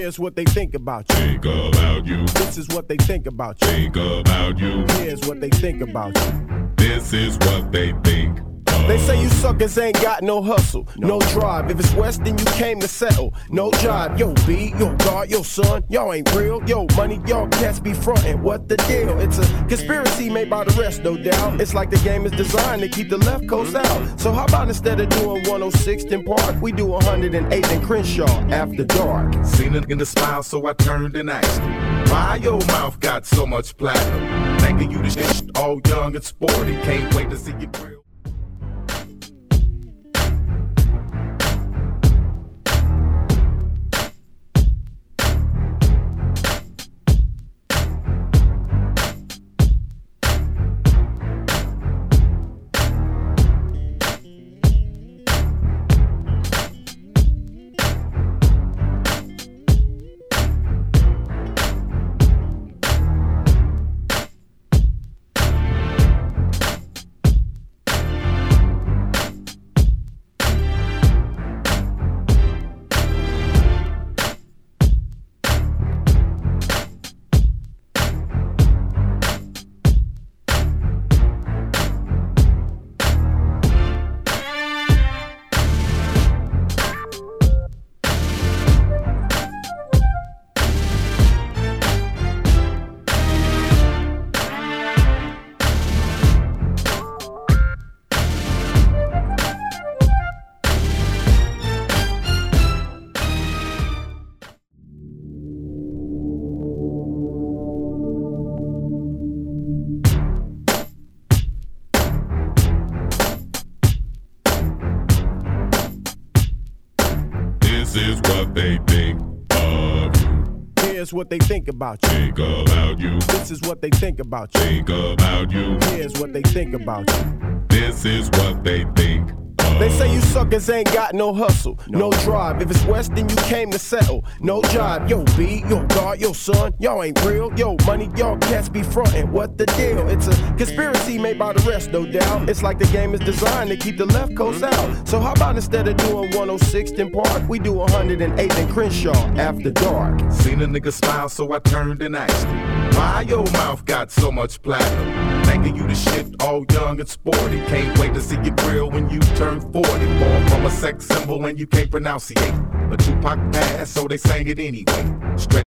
Here's what they think about you. Think about you. This is what they think about you. Think about you. Here's what they think about you. This is what they think. They say you suckers ain't got no hustle, no drive. If it's West, then you came to settle. No jive, yo B, yo God, yo son, y'all ain't real. Yo money, y'all cats be frontin'. What the deal? It's a conspiracy made by the rest, no doubt. It's like the game is designed to keep the left coast out. So how about instead of doing 106th and Park, we do 108th and Crenshaw after dark. Seen it in the smile, so I turned and asked him, why your mouth got so much platinum? Thinking you the shit, all young and sporty. Can't wait to see you grill. This is what they think of you. Here's what they think about you. Think about you. This is what they think about you. Think about you. Here's what they think about you. This is what they think of They say you suckers ain't got no hustle, no drive. If it's West, then you came to settle. No jive, yo B, yo God, yo son, y'all ain't real. Yo money, y'all cats be frontin'. What the deal? It's a conspiracy made by the rest, no doubt. It's like the game is designed to keep the left coast out. So how about instead of doing 106th and Park, we do 108th and Crenshaw after dark. Seen a nigga smile, so I turned and asked him, why your mouth got so much platinum? Thinking you the shit, all young and sporty. Can't wait to see you grill when you turn 40. Born from a sex symbol and you can't pronunciate. But Tupac passed, so they sang it anyway. Straight